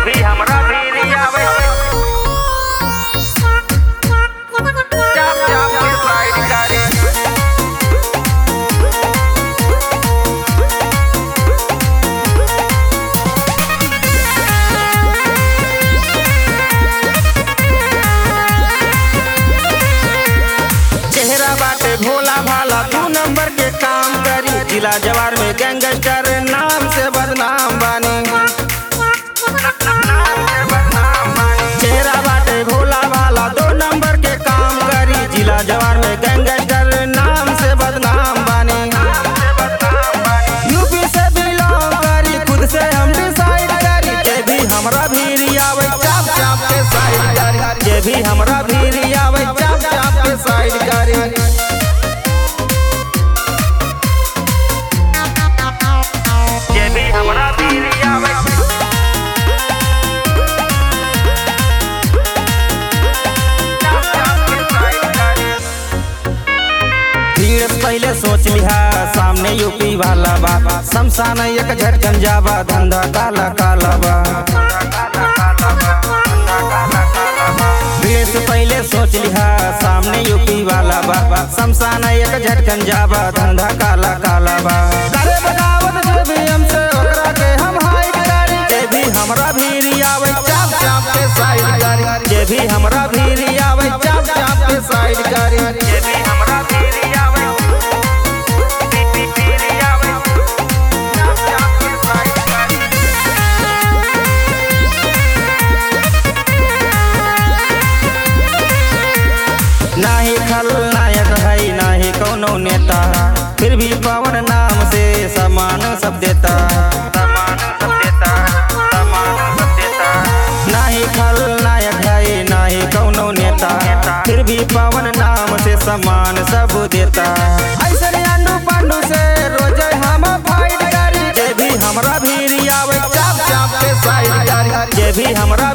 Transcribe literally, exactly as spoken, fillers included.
भी हमरा भी आवे चाप चाप के साइड करे चेहरा बाटे भोला भाला दू नंबर के काम करी जिला जवार में गैंगस्टर नाम से बदनाम बानी चेहरा बाटे भोला भाला दो नंबर के काम करी जिला जवार में गैंगस्टर नाम से बदनाम बानी यूपी से बिलोंग करी खुद से हम डिसाइड करी जे भी हमरा भीरी आवे चाप चाप के साइड करी जे भी हमरा भीरी आवे चाप चाप के साइड करी जे भी हमरा भीरी आवे भीड़ पहले सोच लिहा सामने यूपी वाला बा शमशान एक झटकन जाबा धंधा काला काला बा भीड़ से पहले सोच लिहा सामने यूपी वाला बा शमशान एक झटकन जाबा धंधा काला काला बा करे बगावत जे भी हमसे ओकरा के हम हाइड करी जे भी हमरा भीरी आवे चाप चाप के साइड करी जे भी हमरा भीरी आवे चाप चाप के साइड करी जे भी हमरा भीरी आवे भीरी आवे चाप चाप के साइड करी नाही खलनायक है नाही कौनो नेता फिर भी पवन नाम से समान सब देता समान सब देता समान सब देता नाही खलनायक है नाही कौनो नेता फिर भी पवन नाम से समान सब देता ऐसे अंडू पांडू से रोज हम फाइट करी जे भी हमरा भीरी आवे चाप चाप के साइड करी जे भी हमरा